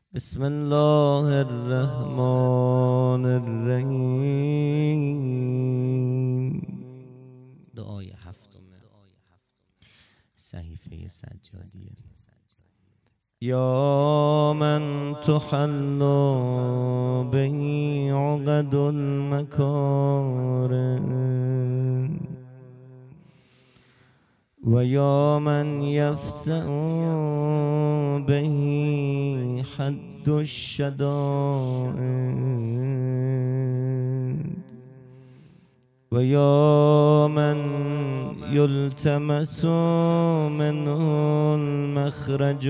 بسم الله الرحمن الرحیم. دعای هفتم صحیفه سجادیه. یا من تحل به عقد المکارم و یا من یفزع به حد الشدائد و یا من یلتمس منه المخرج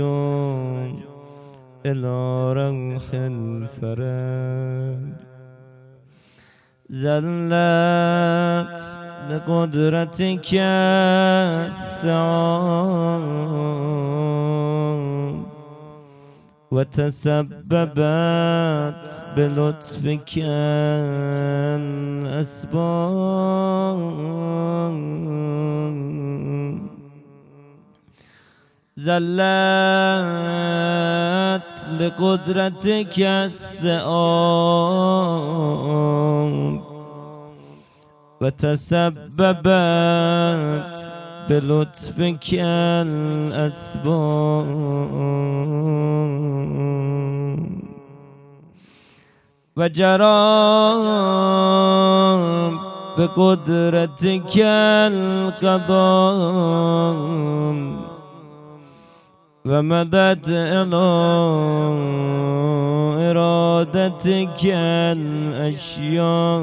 الی روح الفرج. زلت لقدرتك السعاب وتسببت بلطفك الأسباب. زلت لقدرتك السعاب وتسببت بلطفك الأسباب. وجرى بقدرتك القضاء ومدت إلى إرادتك الأشياء.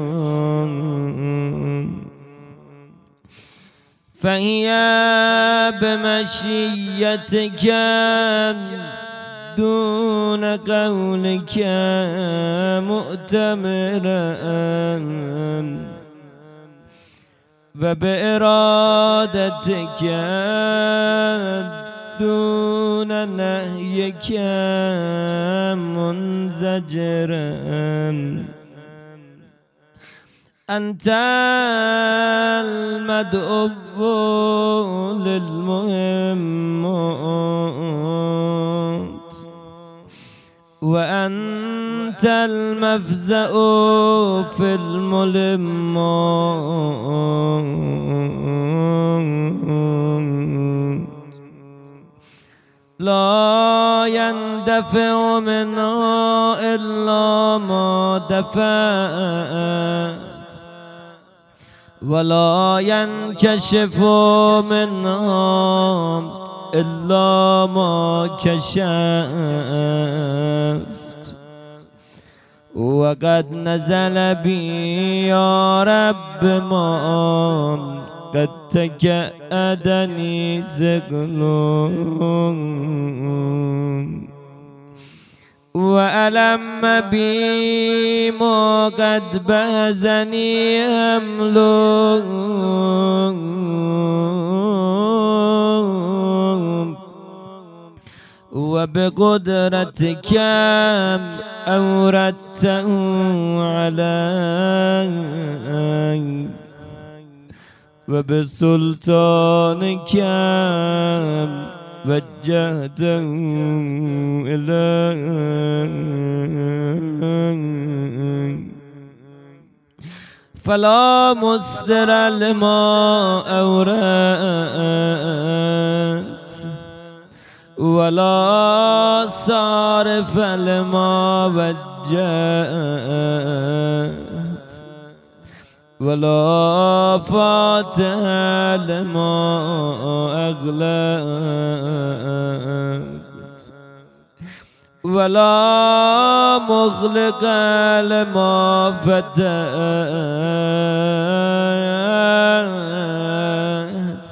فهي بمشيتك دون قولك مؤتمرا وبإرادتك دون نهيك منزجرا. أنت المدعو للمهمات وأنت المفزع في الملمات. لا يندفع منها إلا ما دفعت ولا ينكشف منها إلا ما كشفت. وقد نزل بي يا رب ما قد تكأدني ثقل وألم بي ما قد بهزني حمل وبقدرتك أوردته علي وبسلطانك وجهته إلي. فلا مصدر لما أوردت ولا صارف لما وجهت ولا فاتح لما أغلقت ولا مغلق لما فتحت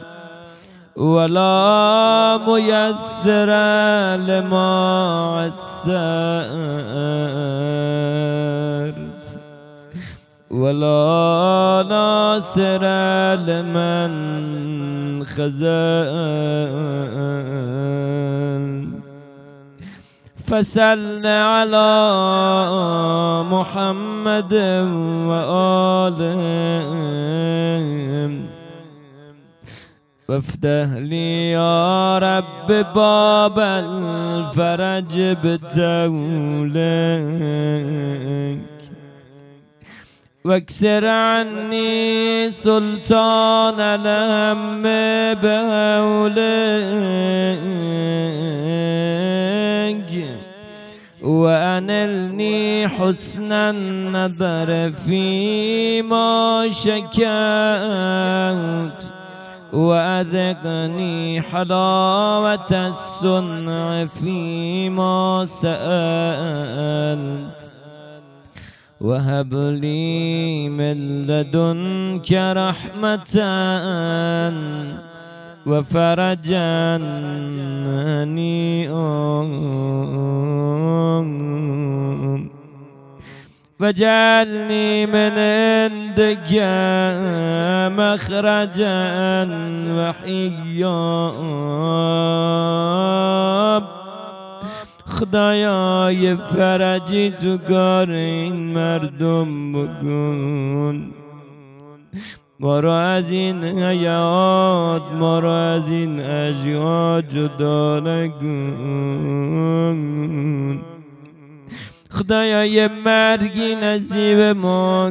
ولا ميسر لما عسرت ولا ناصر لمن خذل. فصل على محمد وآله وافتح لي يا رب باب الفرج بتولك، واكسر عني سلطان الهم بهولك، وأنلني حسن النظر فيما شكوت، وأذقني حلاوة الصنع فيما سألت، وهب لي من لدنك رحمة وفرجا هنيئا، واجعلني من عندك مخرجا وحيا. خدایای فرجی تو کار این مردم بکن، ما را از این حیات، ما را از این اشیاء جدا نکن. خدایا یه مرگی نصیب ما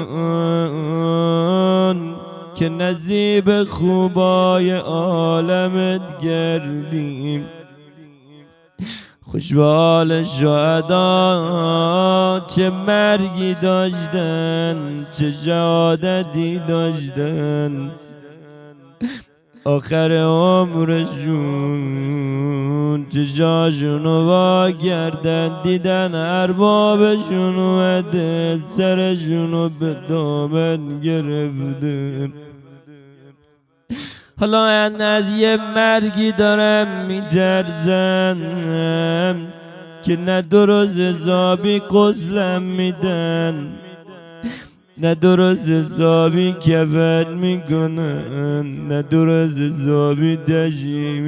کن که نصیب خوبای عالمت گردیم. خوش به حال شهدا، چه مرگی داشتن، چه شهادتی داشتن، آخر عمرشون چشاشونو وا کردن، دیدن اربابشونو و دل سرشونو به دامن گرفتن. حالا از یه مرگی دارم میترسم که نه درست حسابی غسلم میدن، نه درست حسابی کفن میکنن، نه درست حسابی تشییع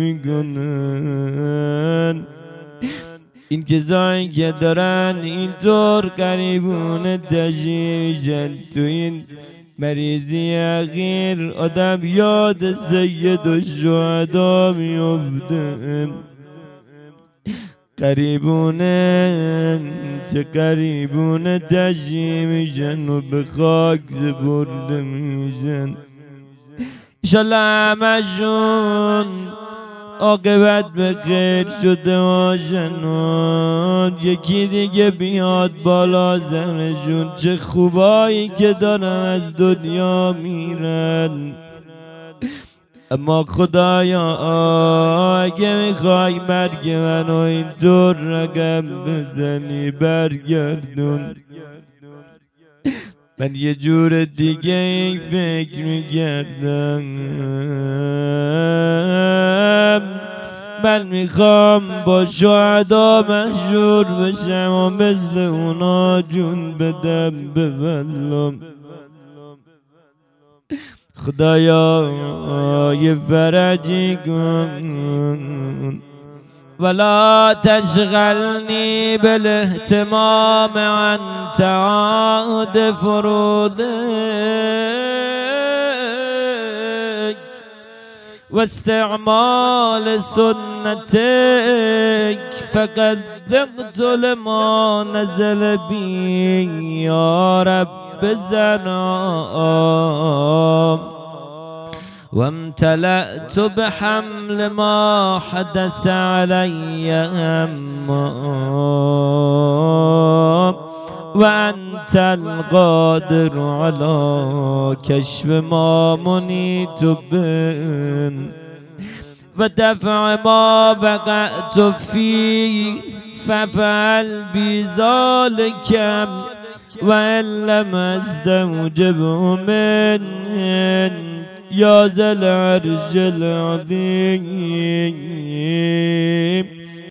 میکنن. این کسایی که دارن اینطور قریبون تشییع میشن، تو این مریضی اخیر آدم یاد سید الشهدا میفته. قریبونه چه قریبونه تشییع میشن و به خاک سپرده میشن. انشالله همشون عاقبت به خیر شده باشن و یکی دیگه بیاد بالا سرشون. چه خوبایی که دارن از دنیا میرن، اما خدایا اگه میخوای مرگ منو اینطور رقم بزنی برگردون. من یه جور دیگه این فکر میکردم، من میخوام با شهدا مشهور بشم و مثل اونا جون بدم ببلم. خدایا یه فرجی کن، ولا تشغلنی بالاهتمام عن تعاد فرودك واستعمال سنتك، فقد ذقت لما نزل بي يا رب زنا، وامتلأت بحمل ما حدث علي هما، وأنت القادر على كشف ما منيت به ودفع ما وقعت فيه، ففعل بذلك وإن لم أستوجبه منك يا ذا العرش العظيم.